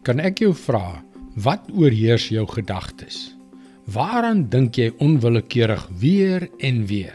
Kan ek jou vra, wat oorheers jou gedagtes? Waaraan dink jy onwillekeurig weer en weer?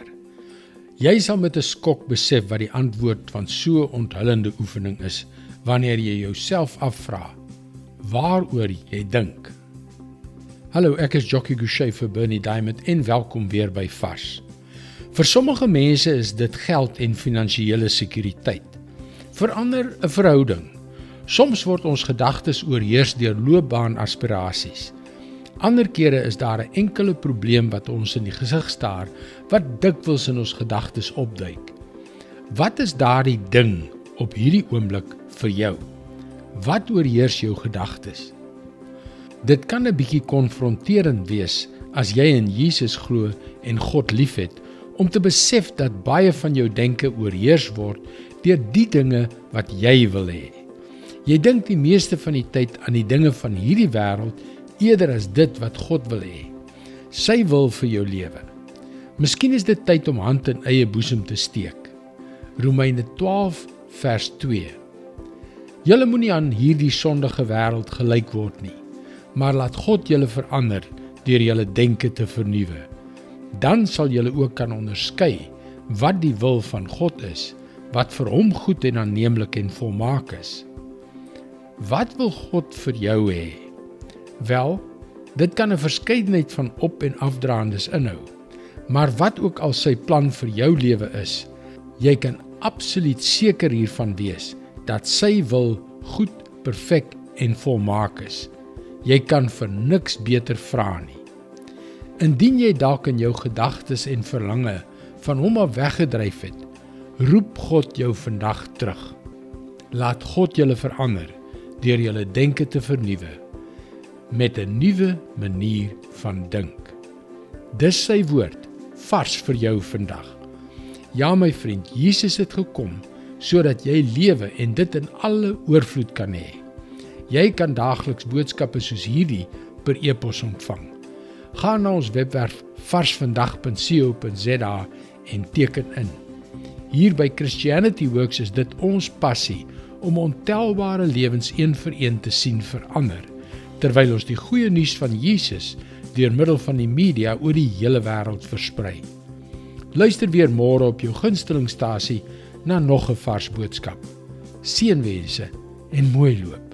Jy sal met 'n skok besef wat die antwoord van so 'n onthullende oefening is, wanneer jy jouself afvra, waaroor jy dink. Hallo, ek is Jockey Gouchee vir Bernie Diamond en welkom weer by Vars. Vir sommige mense is dit geld en finansiële sekuriteit. Vir ander 'n verhouding. Soms word ons gedagtes oorheers deur loopbaanaspirasies. Ander kere is daar 'n enkele probleem wat ons in die gesig staar, wat dikwels in ons gedagtes opduik. Wat is daardie ding op hierdie oomblik vir jou? Wat oorheers jou gedagtes? Dit kan 'n bietjie konfronterend wees as jy in Jesus glo en God liefhet, om te besef dat baie van jou denke oorheers word deur die dinge wat jy wil hê. Jy dink die meeste van die tyd aan die dinge van hierdie wêreld eerder as dit wat God wil hê. Sy wil vir jou lewe. Miskien is dit tyd om hand in eie boesem te steek. Romeine 12 vers 2. Julle moenie aan hierdie sondige wêreld gelyk word nie, maar laat God julle verander deur julle denke te vernuwe. Dan sal julle ook kan onderskei wat die wil van God is, wat vir hom goed en aanneemlik en volmaak is. Wat wil God vir jou hê? Wel, dit kan 'n verskeidenheid van op- en afdraandes inhou. Maar wat ook al sy plan vir jou lewe is, jy kan absoluut seker hiervan wees dat sy wil goed, perfek en volmaak is. Jy kan vir niks beter vra nie. Indien jy dalk in jou gedagtes en verlange van hom af weggedryf het, roep God jou vandag terug. Laat God julle verander deur julle denke te vernuwe met 'n nuwe manier van dink. Dis sy woord, vars vir jou vandag. Ja my vriend, Jesus het gekom sodat jy lewe en dit in alle oorvloed kan hê. Jy kan daagliks boodskappe soos hierdie per e-pos ontvang. Ga na ons webwerf varsvandag.co.za en teken in. Hier by Christianity Works is dit ons passie om ontelbare lewens een vir een te sien verander, terwyl ons die goeie nuus van Jesus deur middel van die media oor die hele wêreld versprei. Luister weer môre op jou gunstelingstasie na nog 'n vars boodskap. Seënwense en mooi loop.